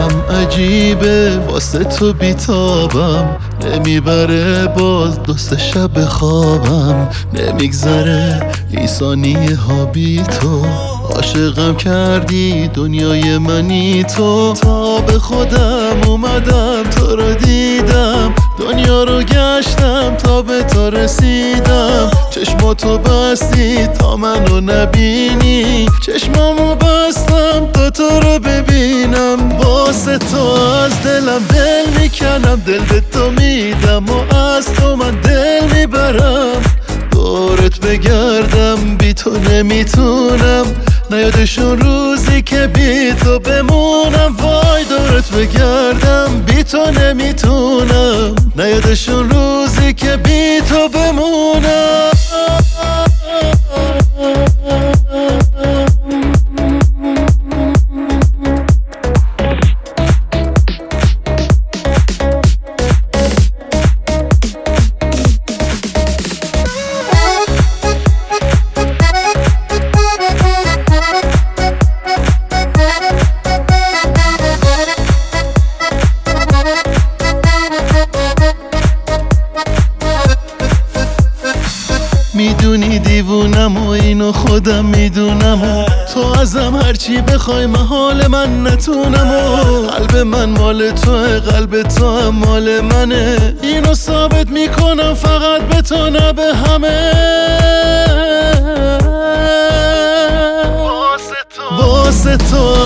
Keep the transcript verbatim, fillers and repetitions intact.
حالم عجیبه واسه تو بیتابم، نمیبره باز دوست شب خوابم، نمیگذره ای ثانیه ها بی تو، عاشقم کردی دنیای منی تو. تا به خودم اومدم تو رو دیدم، دنیا رو گشتم تا به تو رسیدم، چشماتو بستی تا منو نبینی، چشمامو بستم تا تو رو ببینم. واسه تو از دلم دل میکنم، دل به تو میدم و از تو من دل میبرم، دورت بگردم بی تو نمیتونم، نیادشون روزی که بی تو بمونم. وای دورت بگردم بی تو نمیتونم، نیادشون روزی که بی تو بمونم. میدونی دیوونم و اینو خودم میدونم و تو ازم هرچی بخوای محال من نتونم و قلب من مال توه، قلب تو هم مال منه، اینو ثابت میکنم فقط به تو نه به همه. واسه تو